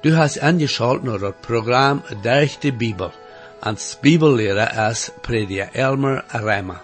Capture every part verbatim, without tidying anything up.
Du hast angeschaltet naar het programma Durch de Bibel. Als Bibellehrer is prediker Elmer Reimer.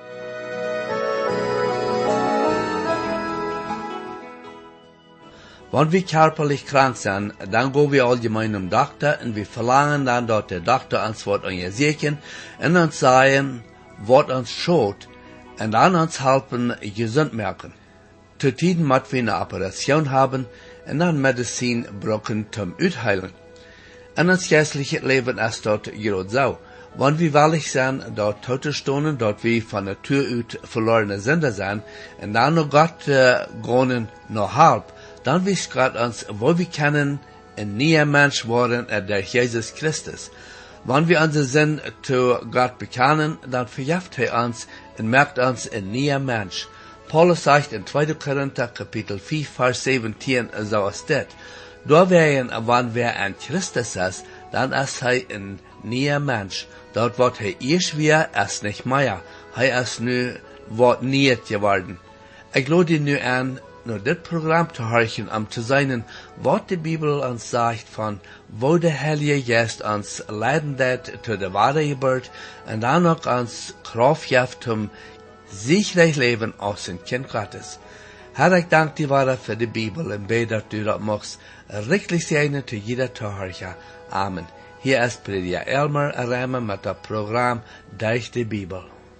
Wenn wir körperlich krank sind, dann gehen wir allgemein zum Doktor und wir verlangen dann, dass der Doktor uns was untersuchen und uns sagen, was uns schaut und dann uns helfen, gesund merken. Zu Tiden müssen wir eine Operation haben und dann Medizin brauchen zum Utheilen. In uns geistliches Leben ist dort gerade so. Wenn wir wahrlich sind, dort Tote stunden, dort wir von Natur aus verlorene Sünder sind, und dann noch Gott äh, gehen noch halb, dann wisst Gott uns, wo wir können, ein neuer Mensch worden durch Jesus Christus. Wenn wir unsere Sinn zu Gott bekennen, dann verjährt er uns und merkt uns ein neuer Mensch. Paulus sagt in zweiter Korinther Kapitel vier, Vers siebzehn, so ist das. Da wären, wenn wer ein Christus ist, dann ist er ein neuer Mensch. Dort wird er erst wieder, ist nicht mehr. Er ist nu, wird nicht geworden. Ich lade nu an, nur das Programm zu hören, um zu sehen, was die Bibel uns sagt von, wo der Heilige Geist uns leiden wird zu der wahre Geburt und dann auch uns Kraft gibt zum sicheren Leben aus dem Kind Gottes. Herr, ich danke dir weiter für die Bibel und bete, dass du das machst, richtig segnen zu jeder Zuhörer. Amen. Hier ist Prediger Elmer Reimer mit dem Programm Durch die Bibel.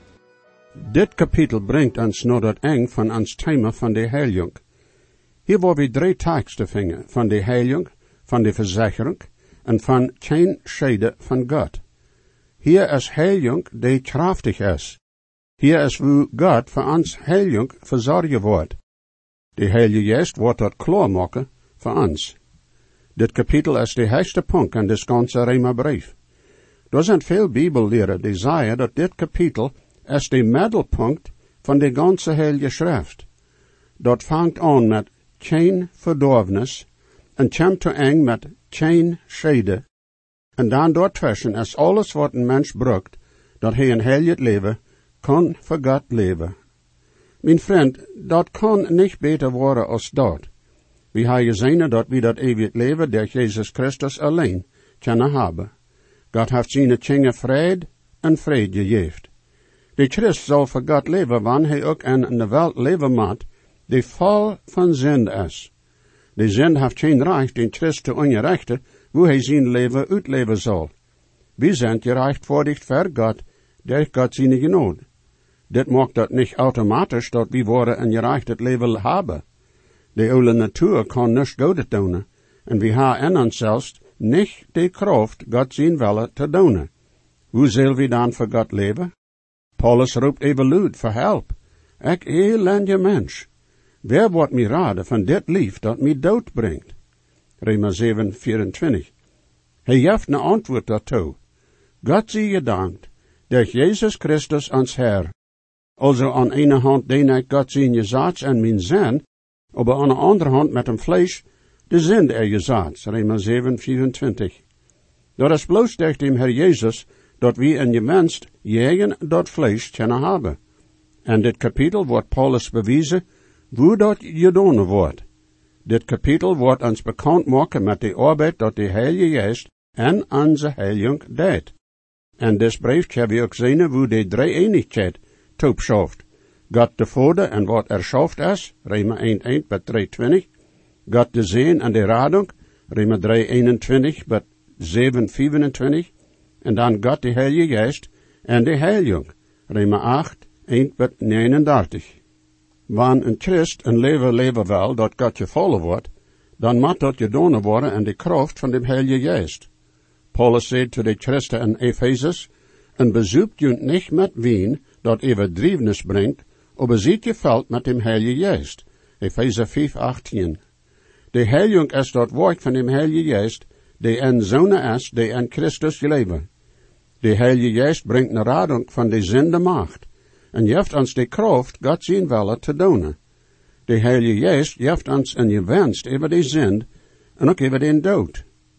Dit kapitel brengt ons naar het eind van ons thema van de heiliging. Hier waar we drie teksten vingen, van de heiliging, van de verzekering en van geen schade van God. Hier is heiliging die krachtig is. Hier is hoe God voor ons heiliging verzorgen wordt. De Heilige Geest wordt dat klaarmaken voor ons. Dit kapitel is de heiligste punt in dit ganze Römerbrief. Er zijn veel Bibellehrer die zeggen dat dit kapitel is de middelpunt van de ganze Heilige Schrift. Dat vangt aan met geen verdorvenis en komt te eind met geen schade. En dan daartussen is alles wat een mens brukt, dat hij een heilig leven kan voor God leven. Mijn vriend, dat kan niet beter worden als dat. We hebben gezien dat we dat eeuwig leven door Jezus Christus alleen kunnen hebben. God heeft zijn kinderen vrede en vrede gegeven. De Christ zal voor God leven, wanneer hij ook in de wereld leven moet, die vol van zin is. De zin heeft geen recht den Christ te onrechten, hoe hij zijn leven uitleven zal. We zijn gerechtvaardigd voor God, door God zijn genade. Dit maakt dat niet automatisch dat we worden een gerechtigd leven hebben. De oude natuur kan niet goede doen, en we hebben in onszelf niet de kracht God zijn willen te doen. Hoe zullen we dan voor God leven? Paulus roept even luid voor help. Ik elende mens. Wer wordt mij raden van dit lief dat mij dood brengt? Römer zeven, vierentwintig. Hij geeft een antwoord daartoe. God zij gedankt, durch Jezus Christus ons Herr. Also aan ene hand dien ik God zijn gezaats en mijn zin, aber aan de andere hand met een vlees de zin er gezaats. Römer zeven, vierentwintig. Dat is bloos durch dem Herr Jezus, dat we een gewenst jegen dat vlees kunnen hebben. En dit kapitel wordt Paulus bewijzen, hoe dat gedaan wordt. Dit kapitel wordt ons bekend maken met de arbeid dat de Heilige Geest en onze heiliging deed. En dit brief hebben we ook zien hoe de drie eenigheid toepschaft. God de Vader en wat er schaft is, Römer één, één bij drie, twintig. God de Zeen en de Radung, Römer drie, eenentwintig bij zeven, vierentwintig. En dan God de Heilige Geest en de heiliging, Römer acht, één bij negenendertig. Wanneer een Christ een leven leven wil dat God gevallen wordt, dan moet dat gedaan worden in de kracht van de Heilige Geest. Paulus zei to de Christen in Ephesus, en bezoekt je niet met wien dat overdrievenis brengt, aber ziet je veld met dem Heilige Geest. Epheser vijf, achttien. De heiliging is dat werk van dem Heilige Geest, die in Zonen is, die in Christus leven. De Heilige Geest brengt een radung van de zinde macht, en geeft ons de kracht God zijn willen te doen. De Heilige Geest geeft ons een gewenst over de zind, en ook over de dood.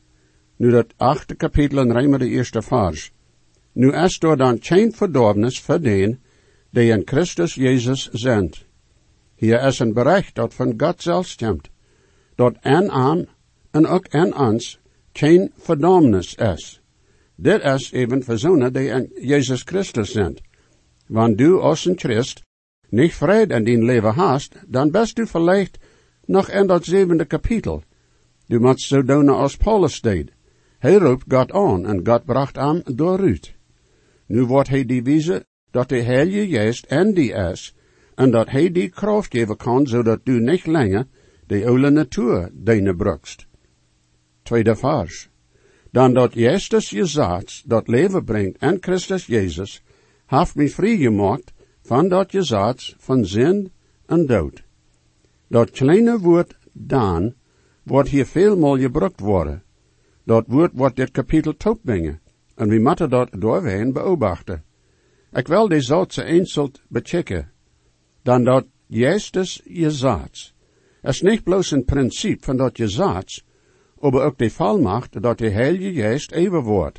Nu dat achte kapitel in Römer de eerste vers. Nu is er dan geen verdorvenis voor den, die in Christus Jezus zijn. Hier is een bericht dat van God zelf stemt, dat en aan en ook en ons geen verdoemnis is. Dit is even voor zonen die in Jezus Christus zijn. Wanneer du als een Christ niet vrede in die leven hast, dan best du vielleicht nog in dat zevende kapitel. Du moet zo doen als Paulus deed. Hij roept God aan en God bracht hem dooruit. Nu wordt hij die wijze dat de Heilige Geest en die is, en dat hij die kracht geven kan, zodat du niet langer de oude natuur deine brukst. Tweede vers. Dan dat Christus je zaad, dat leven brengt en Christus Jezus, heeft mij vrijgemaakt van dat je zaad van zin en dood. Dat kleine woord dan wordt hier veelmaal gebruikt worden. Dat woord wordt dit kapitel toepbrengen, en we moeten dat doorheen beobachten. Ik wil die zoutse einzelt bechecken. Dan dat Christus je zaad. Het is niet bloos een principe van dat je zaad, maar ook de volmacht dat de Heilige Geest eeuwig wordt.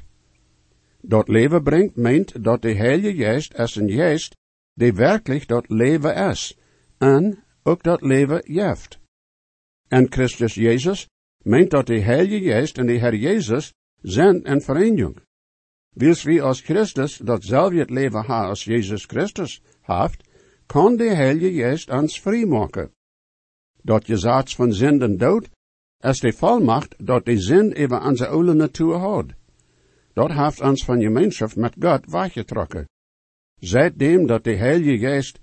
Dat leven brengt meent dat de Heilige Geest is een geest die werkelijk dat leven is, en ook dat leven geeft. En Christus Jezus meent dat de Heilige Geest en de Heer Jezus zijn en vereniging. Wils wie als Christus datzelfde het leven ha als Jezus Christus heeft, kan de Heilige Geest ons vrij maken. Dat je zaad van zin en dood, is de volmacht dat de zin even aan zijn oude natuur houdt. Dat heeft ons van gemeenschap met God weggetrokken. Seitdem dat de Heilige Geest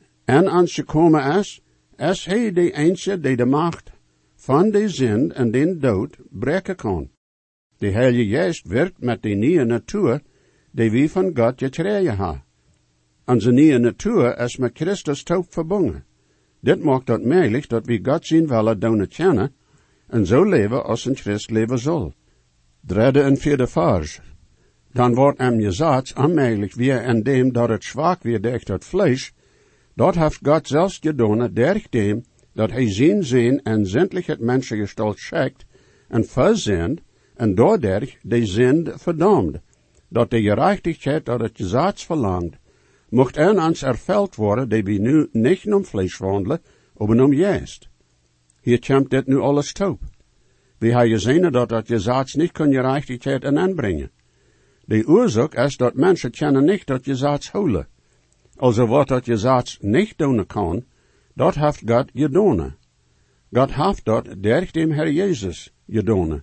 en ons gekomen is, is hij de enige die de macht van de zin en de dood breken kan. De Heilige Geest werkt met de nieuwe natuur die we van God gekregen hebben. Onze nieuwe natuur is met Christus taub verbonden. Dit maakt het mogelijk dat we God zien willen doen kennen en zo leven als een Christ leven zal. Derde en vierde vers. Dan wordt hem gezegd, aanmerkelijk weer in dem dat het zwak weer durch het vlees, dat heeft God zelfs gedaan durch dem dat hij zijn zin en zindelijk het mensengestalt schickt en verzint en doordat de zin verdammt, dat de gerechtigheid dat het gezegd verlangt, mocht in ons erveld worden, die we nu niet om vlees wandelen, maar om geest. Hier komt dit nu alles toe. We hebben gezien dat dat gezegd niet kan gerechtigheid in aanbrengen. De oorzaak is dat mensen kennen niet dat gezegd houden. Also wat dat gezegd niet doen kan, dat heeft God gedaan. God heeft dat durch dem Herr Jezus gedaan.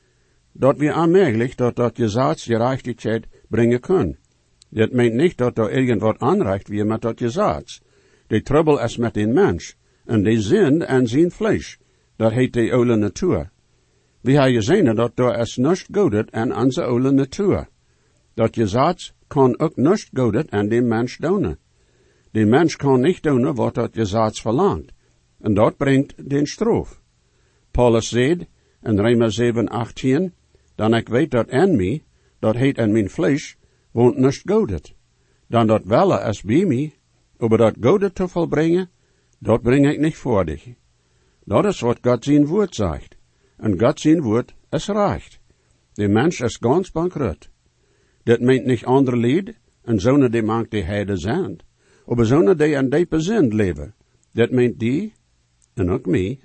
Dat we aanmerkelijk dat dat gezegd gerechtigheid brengen kunnen. Dit meent niet dat er irgendwat aanreicht wie met dat gezegd. De trouble is met een mens, en de zin en zijn vlees. Dat heet de oude natuur. We hebben gezien dat er is niets godet en onze oude natuur. Dat gezegd kan ook niets godet en de mens doen. De mens kan niet doen wat dat gezegd verlangt. En dat brengt den straf. Paulus zegt in Römer zeven achttien, dan ik weet dat in mij, dat heet in mijn vlees, woont niets godet. Dan dat welle is bij mij, maar dat godet te volbrengen, dat breng ik niet voor dich. Dat is wat God zijn woord zegt. En God zijn woord is recht. De mens is ganz bankrot. Dit meent niet andere lied, en zonen die maakt die heide zijn, maar zonen die in diepe zin leven. Dit meent die, en ook mij.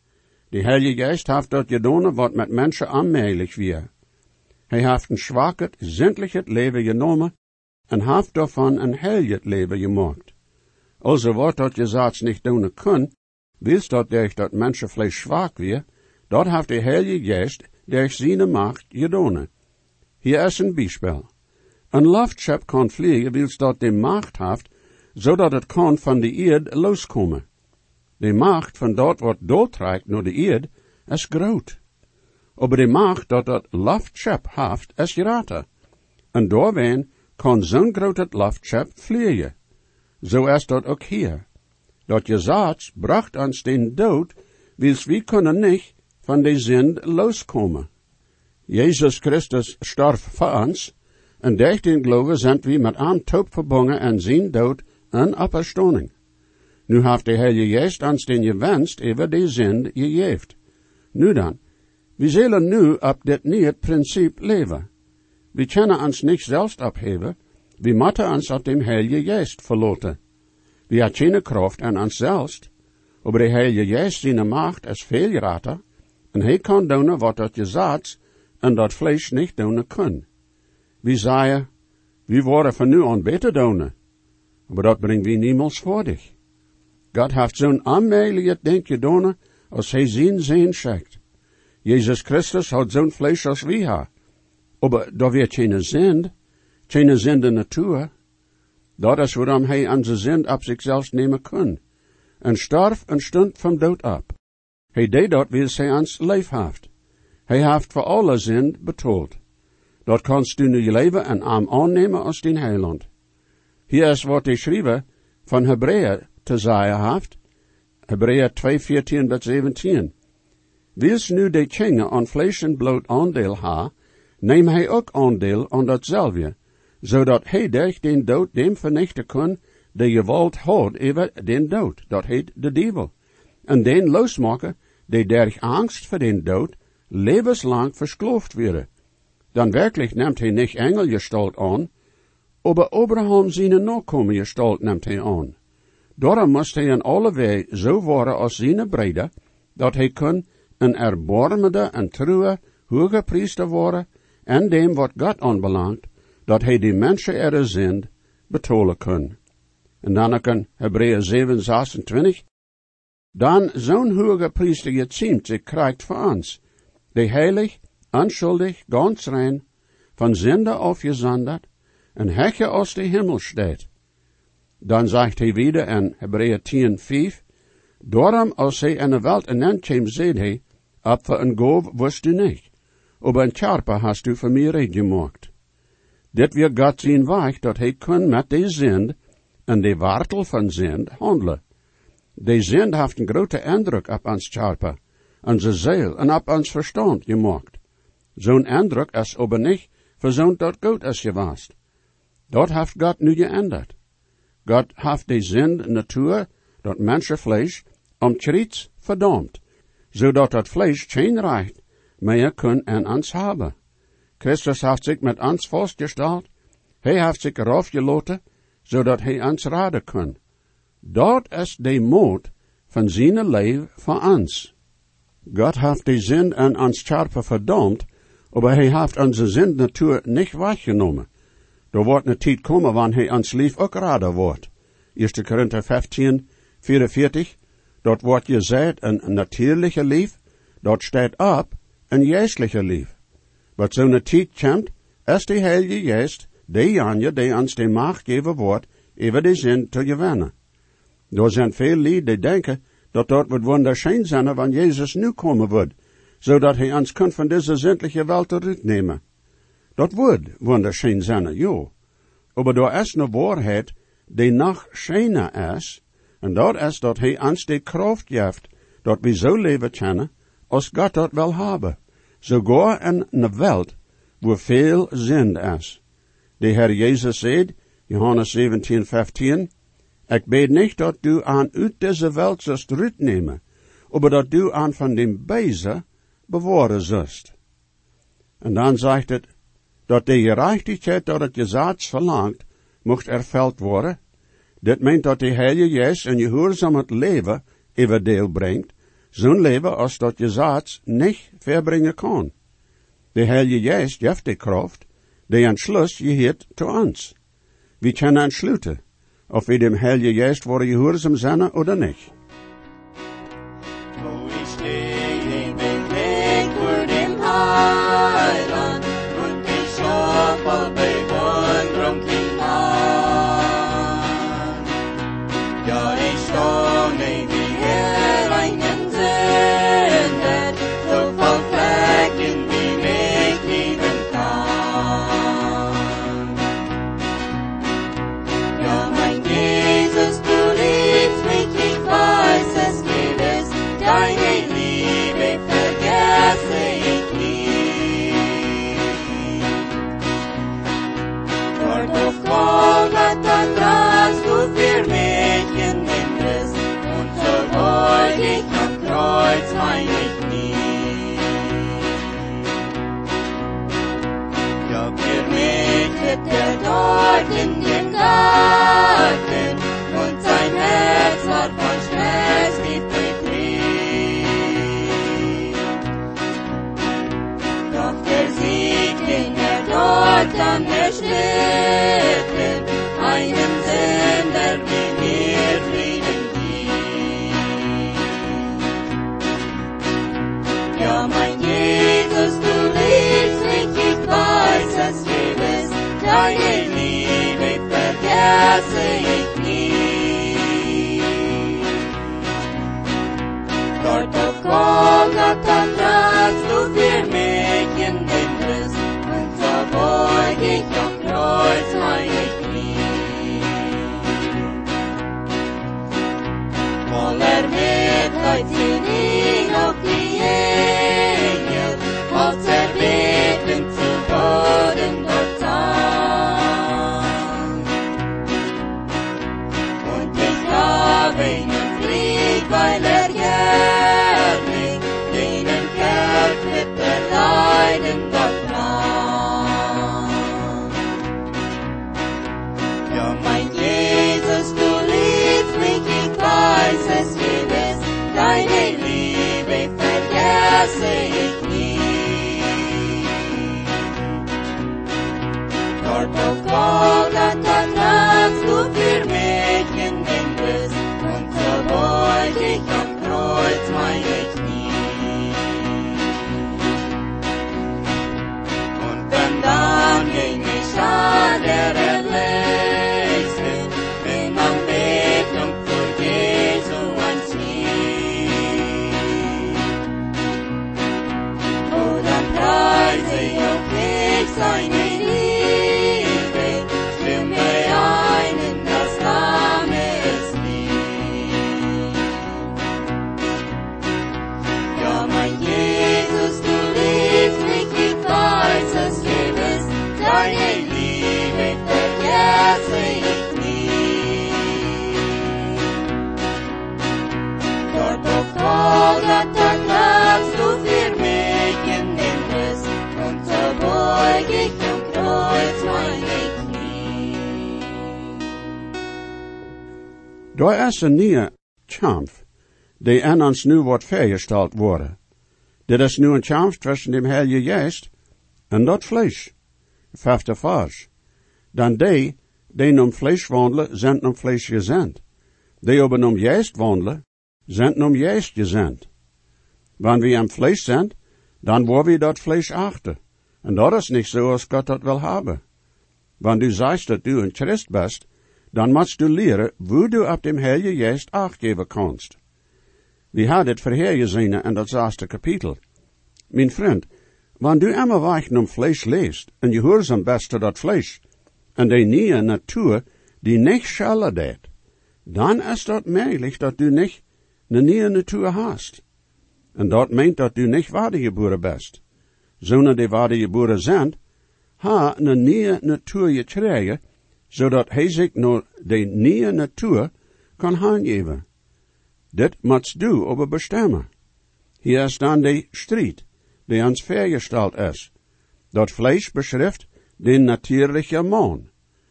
De Heilige Geest heeft dat gedaan wat met mensen aanmerkelijk weer. Hij heeft een zwakheid, zindelijk het leven genomen, en heeft daarvan een heilig leven gemaakt. Also wat dat je zaad niet doen kan, wist dat durch dat mensenvlees zwak weer, dat heeft de Heilige Geest durch zijn macht gedaan. Hier is een bijspel. Een luchtschip kan vliegen, wils dat de macht heeft, zodat het kan van de eerd loskomen. De macht van dat wat doortrekt naar de eerd is groot. Maar de macht dat dat luchtschip heeft is groter. En doorheen kan zo'n groot luchtschip vliegen. Zo is dat ook hier. Dat gezegd bracht ons den dood, wils we kunnen niet van de zin loskomen. Jezus Christus starf voor ons, en durch den Glauben sind wir mit einem Tod verbunden en zijn dood en Auferstehung. Nu heeft de Heilige Geest ons den gewenst over de zin gegeven. Nu dan, we zullen nu op dit nieuwe principe leven. We kunnen ons niet zelfs opheven, we moeten ons op dem Heilige Geest verlaten. We hebben geen kracht aan ons zelfs, maar de Heilige Geest zijn macht is veel groter, En hij kan doen wat dat je zaad en dat vlees niet doen kan. Wie zei, wie worden van nu aan beter doen? Maar dat brengt wie niemals voor dich. God heeft zo'n aanmelig denk je doen, als hij zijn zin schickt. Jezus Christus had zo'n vlees als wie ha. Maar dat weer geen zend, geen zend in natuur. Dat is waarom hij onze zend op zichzelf nemen kon. En starf en stond van dood op. Hij deed dat wie hij ons leef heeft. Hij heeft voor alle zend betaald. Dat kannst du nu je leven en arm aannemen als din heiland. Hier is wat hij schreef van Hebreeën te zeggen heeft. Hebreeën twee, veertien tot zeventien. Wils nu de kinge aan vlees en bloed aandeel ha, neem hij ook aandeel aan datzelfde, zodat hij durch den dood dem vernichten kon, de gewalt had over den dood, dat heet de duivel, en den losmaken, die durch angst voor den dood, levenslang verskloofd werden. Dan werkelijk neemt hij niet engelgestalt aan, aber Abraham zijn nakomenggestalt neemt hij aan. Daarom moest hij in alle wei zo worden als zijn breder, dat hij kon een erbarmende en trouwe hoge priester worden, en dem wat God aanbelangt, dat hij die mensen er zend betalen kon. En dan kan Hebreeën zeven, zesentwintig. Dan zo'n hoge priester je ziemt zich krijgt voor ons, die heilig, onschuldig, ganz rein, van zinde afgezonderd, en hekje als de hemel staat. Dan zegt hij weer in Hebreeën tien, vijf, daarom als hij in de welt en dan kwam, zei hij, op voor een goof wist u niet, aber een charpe hast u voor mij reed gemaakt. Dit weer God zijn weg, dat hij kon met de zind en de wortel van zind handelen. De zind heeft een grote indruk op ons charpe, onze ziel en op ons verstand gemaakt. Zo'n indruk is aber niet voor zo'n dat goed is geweest. Dat heeft God nu geändert. God heeft de zind natuur, dat mensenvlees, omtreeds verdampt, zodat dat vlees geen recht meer kan en ons hebben. Christus heeft zich met ons vastgesteld, hij heeft zich eraf gelaten, zodat hij ons raden kan. Dat is de moed van zijn leven voor ons. God heeft de zind en ons charpe verdampt, maar hij heeft onze zind natuur niet weggenomen. Er wordt een tijd komen wanneer hij ons lief ook raden wordt. eerste Korinther vijftien, vierenveertig. Dat wordt gezegd een natuurlijke lief, dat staat op een geestelijke lief. Wat zo'n tijd komt, is de Heilige Geest, de Janje, die ons de macht geven wordt, over de zin te gewinnen. Er zijn veel lieden die denken, dat dat wordt wunderschön zijn, wanneer Jezus nu komen wordt, zodat hij ons kan van deze zindelijke welt terugnemen. Dat wordt wunderschön zijn, ja. Maar er is een waarheid, die nog schöner is, en dat is dat hij ons de kracht geeft, dat we zo leven kunnen, als God dat wil hebben. Sogar in een welt, waar veel zind is. De Heer Jezus zei, Johannes zeventien, vijftien, ik bid niet dat du aan uit deze welt zult uitnemen, maar dat du aan van dem Beise bewaren zult. En dan zegt het, dat de gerechtigheid dat het gezaad verlangt, mocht ervuld worden. Dit meent dat de Heilige Geest een gehoorzaam het leven over deel brengt, zo'n leven als dat gezaad niet verbrengen kan. De Heilige Geest geeft de kracht, die entschluss geheert te ons. We kunnen entsluiten, of we dem Heilige Geest worden gehoorzaam zijn of niet. Wo ich stehe, bewegt vor dem Heiland, und ich hoffe auf Bewunderung hin an. Ja, ich staune, wie er einen sendet, so voll Flecken, wie mich lieben kann. Ja, mein Jesus, du liebst mich, ich weiß es gewiss, deine Liebe vergesse ich nie. Dort auf Golgatha tragst du für mich in den Riss, und so beug ich am Kreuz meine Knie. Ja, für mich litt er dort in dem Garten, und sein Herz war von Schmerz tief betrieben. dann erschnitten, einen Sünder wie mir Frieden gibt. Ja, mein Jesus, du liebst mich, ich weiß es gewiss, deine Liebe vergesse ich nie. Dort auf Golgatha tragst du für mich in den Riss, und so beug ich am Kreuz meine Knie. Voller Mitleid sind ihn auf die Engel, als zerbeten zu Boden dort sang. Und ich habe ihnen Fried, weil er jährlich denen Kelch mit der Leiden dort trank. Ja, mein Jesus, du liebst mich, ich weiß es gewiss, deine Liebe vergesse ich nie. Dort auf Golgatha tragst du für mich in den Riss, und so beug ich am Kreuz meine Knie. Und wenn dann ging ich an der Erlöste, in Anbetung vor Jesu ans Knie. Oh, dann preise auch ich seine Liebe, stimme ein in das Lammeslied. Ja, mein Jesus, du liebst mich, ich weiß es gewiss, deine Liebe vergesse ich nie. Dort auf Golgatha tragst du für mich in den Riss, und so beug ich am Kreuz meine Knie. Daar is een nieuwe kamp, die aan ons nu wordt vergesteld worden. Dit is nu een kamp tussen dem Heilige Geest en dat vlees. Vijfde vers. Dan die, die om vlees wandelen, zijn om vlees gezend. Die aber om Geest wandelen, zijn om Geest gezend. Wanneer we am vlees zijn, dan worden we dat vlees achter. En dat is niet zo als God dat wil hebben. Wanneer du sagst dat du een Christ bist, dan musst du leren hoe du op dem Heilige Geest acht geven kannst. We hadden het vorhergezien in dat zesde kapitel. Mijn vriend, wanneer du immer weichen om vlees leest, en je hoort am beste dat vlees, en die nieuwe natuur, die nicht schellen deed, dan is dat mogelijk dat du nicht een nieuwe natuur hast. En dat meint dat du nicht wedergeboren bist. Zonder die wedergeboren zijn, ha een nieuwe natuur gekregen, zodat hij zich naar de nieuwe natuur kan aangeven. Dit moet du over bestemmen. Hier is dan de strijd, die ons vergesteld is. Dat vlees beschrift de natuurlijke man.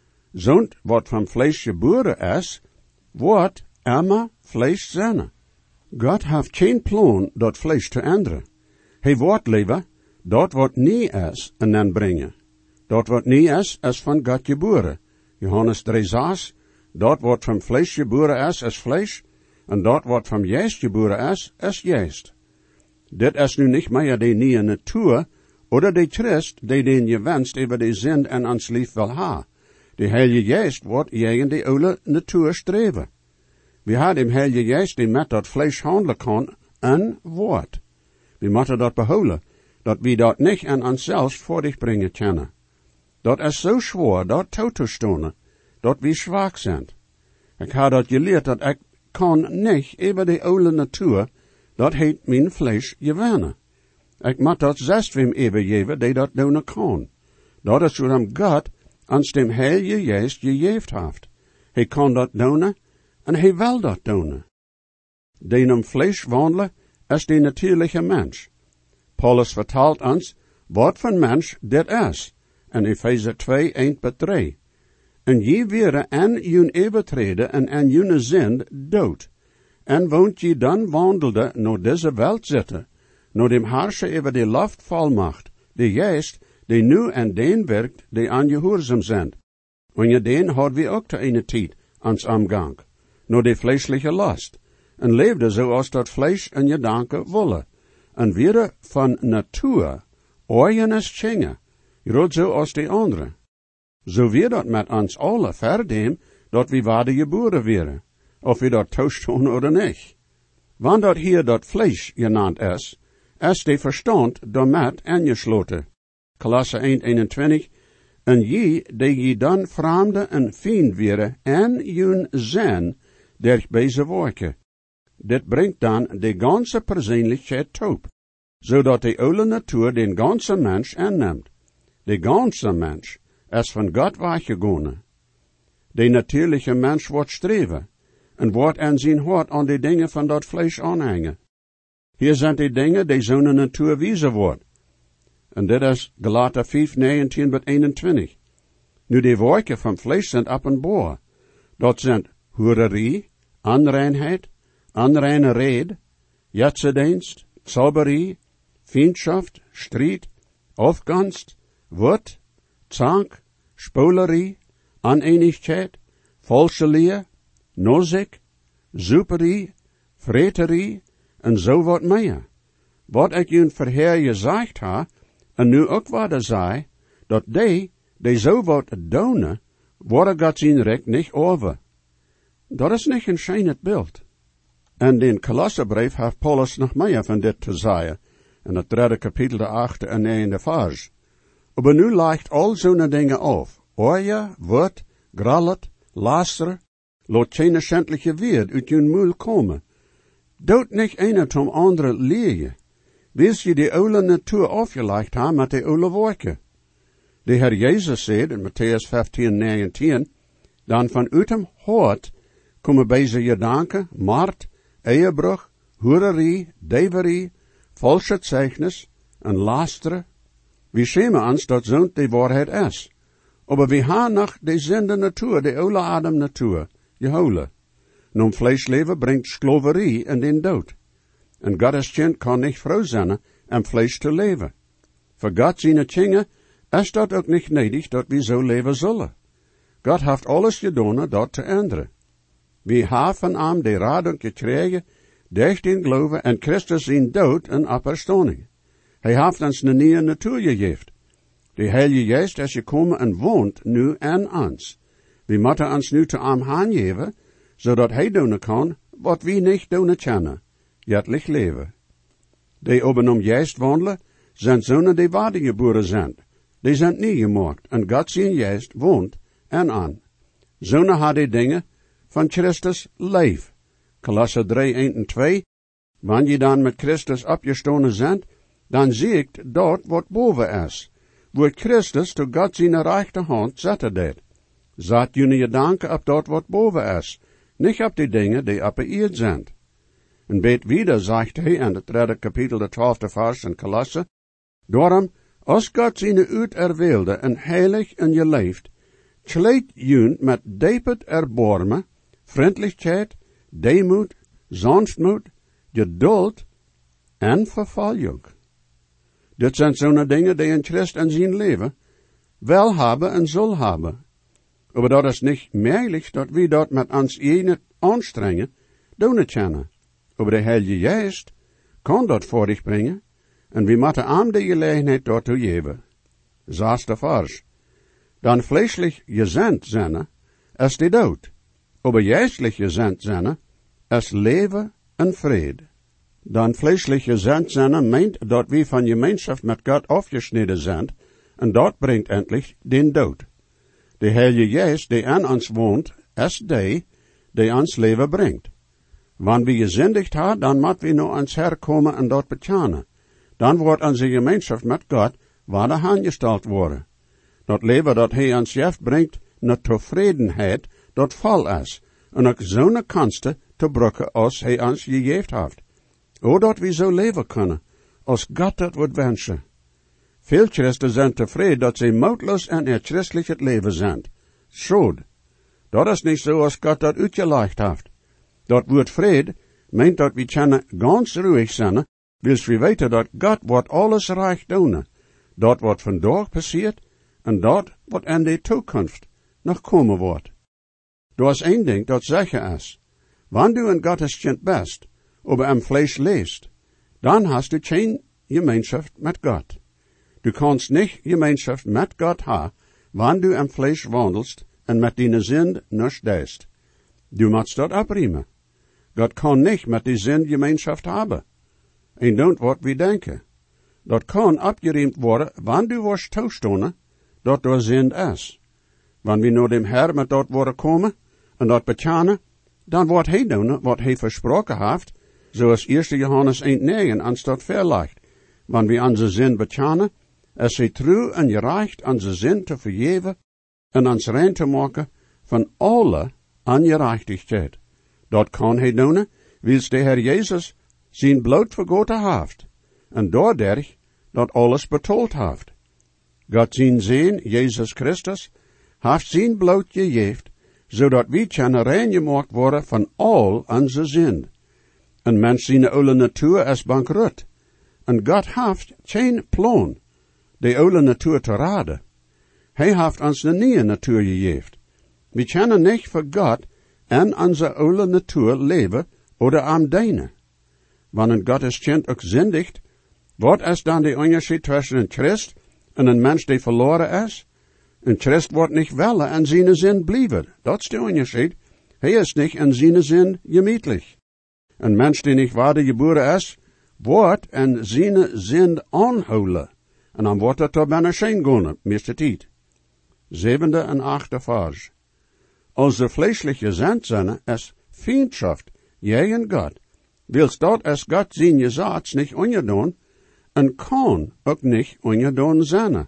Zond wat van vlees geboren is, wordt immer vlees zijn. God heeft geen plan dat vlees te änderen. Hij wordt liever dat wat niet is en dan brengen. Dat wat niet is, is van God geboren. Johannes drie zes, dat wat van vlees geboren is, is vlees, en dat wat van Geest geboren is, is Geest. Dit is nu niet meer de nieuwe natuur, oder de Christ, die den je wenst over de zin en ons lief wil ha. De Heilige Geest wordt tegen de oude natuur streven. We hebben im Heilige Geest die met dat vlees handelen kan en woord. We moeten dat behouden, dat we dat niet aan onszelf voor brengen kunnen. Dat is zo zwaar, dat toe te staan, dat we zwak zijn. Ik heb dat geleerd dat ik kan niet over de oude natuur, dat heet mijn vlees, gewinnen. Ik moet dat zest wem overgeven, die dat doen kan. Dat is waarom God ons dem Heilige Geest gegeven heeft. Hij kan dat doen, en hij wil dat doen. Die om vlees wandelen, is de natuurlijke mens. Paulus vertelt ons, wat voor mens dit is. In Efeze twee, één tot drie. En je wäre en jun overtreden en en june zind dood. En woont je dan wandelde naar deze welt zitten, naar dem Herrscher over de Luft volmacht, de Geest, die nu en den werkt, die aangehoorzaam zijn. Wanneer den had we ook te ene tijd ans omgang, nur de vleeselijke last, en leefde zoals dat vlees en je danken willen, en weer van natuur, ooien als tjenge, groot zoals de andere. Zo weer dat met ons alle verdem, dat we waarde geboren wären, of we dat toestoen oder niet. Want dat hier dat vlees genannt is, is de verstand daarmet aangesloten. Kolosse één eenentwintig, en je, die je dan vreemde en vriend wären, en jun zijn, der deze werken. Dit brengt dan de ganze persoonlijkheid top, zodat de oude natuur den ganze mens aanneemt. De ganze mens is van God weggegaan. De natuurlijke mens wordt streven, en wordt aan zijn hart aan de dingen van dat vlees aanhangen. Hier zijn de dingen die zo'n natuur wijzen wordt. En dit is Galater vijf, negentien tot eenentwintig. Nu de werken van vlees zijn openbaar. Dat zijn hoererie, onreinheid, onreine red, jatsendienst, zauberie, vriendschaft, strijd, afgunst, woord, zank, spolerie, oneenigheid, valse leer, nozik, zuperie, vreterie, en zo wat meer. Wat ik jullie verheer gezegd ha, en nu ook wat er zei, dat die, die zo wat doen, worden God zijn recht niet over. Dat is niet een schijnend beeld. En in Kolossenbrief heeft Paulus nog meer van dit te zeggen, in het derde kapitel, de achte en negende vers. Maar nu lijkt al zo'n dingen af. Oorje, woord, grallet, laster, laat geen schändliche woord uit je mond komen. Dood niet een tom andere leer. Wils je de oude natuur afgelegd hebben met de oude werken. De Heer Jezus zei in Matthäus vijftien, negentien, dan vanuit hem hart komen deze gedanken, maart, ehebrug, hoererie, deverie, valse zeichnis en lasteren. We schämen ons dat zo'n de waarheid is. Maar we hebben nog de zinde natuur, de oude Adam natuur, gehouden. Nun vleesleven brengt slaverie en den dood. En Gottes kind kan niet vrouw zijn en vlees te leven. Voor God zijn kinderen is dat ook niet nodig dat we zo leven zullen. God heeft alles gedaan dat te änderen. We hebben van hem de radung gekregen, durch den geloven en Christus zijn dood en opstanding. Hij heeft ons een nieuwe natuur gegeven. De Heilige Geest is gekomen en woont nu in ons. We moeten ons nu te hem aangeven, zodat hij doen kan wat we niet doen kunnen, jettelijk leven. Die obenom Geest wandelen, zijn zonen die waardegeboren zijn. Die zijn niet gemaakt, en God zijn Geest woont en aan. Zonen hadden dingen van Christus leef. Kolosse drie, één en twee. Wanneer je dan met Christus opgestonden bent, dan zie ik dat wat boven is. Wordt Christus tot God zijn rechterhand zetten deed. Zat jullie je danken op dat wat boven is, niet op die dingen die op de eerd zijn. En beet wieder, zegt hij in het derde kapitel, de twaalfde vers in Kolosse, daarom, als God zijn uiterwilde en heilig en geleefd, kleed jullie met diepet erbarmen, vriendelijkheid, deemoed, sanftmoed, geduld en vervolging. Dit zijn zo'n dingen die een Christ in zijn leven wel hebben en zal hebben. Maar dat is niet mogelijk dat we dat met ons eigen aanstrengen doen kunnen. Maar de Heilige Geest kan dat voor zich brengen en we moeten aan de gelegenheid daartoe geven. Zesde vers. Dan vleeselijk gezend zijn is de dood. Maar geestelijk gezend zijn is leven en vrede. Dan vleeselijk gezend zijn meent dat we van gemeenschap met God afgesneden zijn en dat brengt endlich den dood. De Heilige Geest die aan ons woont, is die die ons leven brengt. Wanneer we gezindigd hebben, dan moet we naar ons herkomen en dat bekennen. Dan wordt onze gemeenschap met God waarde aangesteld worden. Dat leven dat hij ons geeft brengt naar tevredenheid, dat vol is, en ook zo'n kansen te brukken als hij ons gegeven heeft. O dat we zo leven kunnen, als God dat wordt wensen. Veel christen zijn tevreden dat ze moedloos en uitchristelijk het leven zijn. Schuld. Dat is niet zo als God dat uitgelegd heeft. Dat woord vrede meent dat we kunnen ganz ruhig zijn, wils we weten dat God wordt alles recht doen. Dat wat vandaag passiert en dat wat in de toekomst nog komen wordt. Er is één ding dat zeggen is. Wanneer du een Gottesdienst bist, over am Fleisch leest, dan hast du geen Gemeinschaft met God. Du kannst nicht Gemeinschaft met God ha, wanneer du am Fleisch wandelst en met die Sinn nicht deest. Du musst dat abriemen. God kan nicht met die Sinn Gemeinschaft hebben. En don't wat we denken. Dat kan abgeriemt worden, wanneer du worst toestonen, dat door Sinn is. Wanneer we naar dem Herr met dat worden komen, en dat betjanen, dan wordt hij doen wat hij versproken heeft, zoals eerste Johannes één negen ans dat verleicht. Wanneer we onze Sinn betjanen, is hij trouw en gerecht onze Sinn te vergeven en ons rein te maken van alle ongerechtigheid. Dat kan hij doen, wils de Heer Jezus zijn bloed vergoten heeft, en doordat dat alles betoeld heeft. God zijn Zoon, Jezus Christus, heeft zijn bloed gegeven, zodat wij kunnen rein gemaakt worden van al onze zin. Een mens zijn oude natuur is bankrot, en God heeft geen plan, de oude natuur te raden. Hij heeft ons een nieuwe natuur gegeven. We kunnen niet voor God en onze oude natuur leven oder am dienen. Wanneer God is kind ook zindigt, wat is dan de onderscheid tussen een Christ en een mens die verloren is? Een Christ wordt niet wel en zijn zin blijven. Dat is de onderscheid. Hij is niet in zijn zin gemütlich. Een mens die niet wedergeboren is, wordt in zijn zin aanhouden. En dan wordt het toch bijna schijn gaan, meeste tijd. Zevende en achte vers. Als de vleeselijke zendzenne is vriendschaft, jij en God. Wils dat is God zijn gezats niet ongedaan, en kan ook niet ongedaan zijn.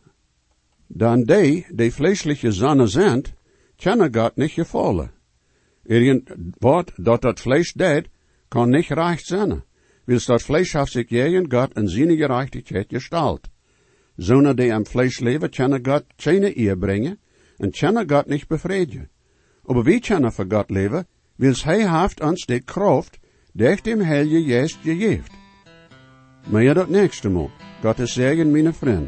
Dan die, die vleeselijke zonne zijn, kunnen God niet gevallen. Irgend wat dat dat vlees deed, kan niet recht zijn. Wils dat vlees heeft zich tegen God in zijn gerechtigheid gestalt. Zonen die am vlees leven, kunnen God geen eer brengen, en kunnen God niet bevredigen. Aber wie kunnen voor God leven, wils hij heeft ons de kracht, durch dem Heilige Geist gegeven. Maar ja, dat nächste Mal. Gottes Segen, meine Freund.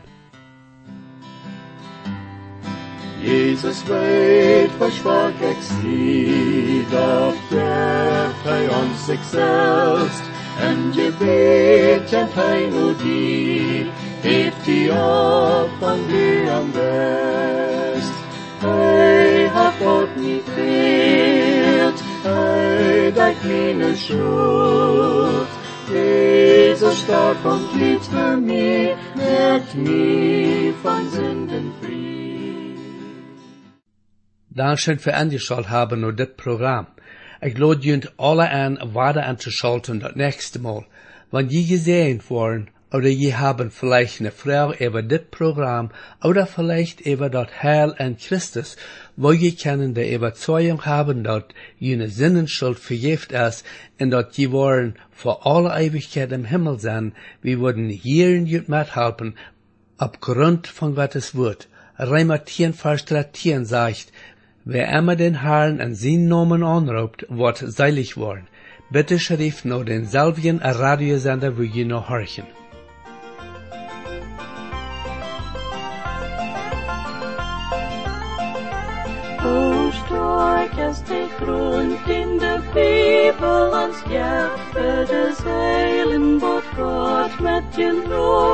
Jesus weet, versprach ik zie, dat geeft hij ons zichzelf, en gebet kent hij nu die, heeft die op van die am best. Hij hat dort niet fehlt, hij deed meine schuld. Jesus starb und liebt für mich, merkt mich von Sünden frei. Dankeschön für angeschaut haben nur das Programm. Ich lade jünt alle an, weiter anzuschalten das nächste Mal. Wenn je gesehen worden, oder je haben vielleicht eine Frage über das Programm, oder vielleicht über das Heil in Christus, wo je können die Überzeugung haben, dass jene Sinnenschuld vergift ist, und dass je wollen vor aller Ewigkeit im Himmel sein, wir würden hier in jüt mithelfen, aufgrund von Gottes Wort. Römer zehn, Vers dreizehn sagt, wer immer den Herrn in seinen Namen anruft, wird selig worden. Bitte schrift nur den selben Radiosender, wo je noch horchen. Ist die Grund in der Bibel ans Jahre des Heilen, Wort Gott mit den Lohn.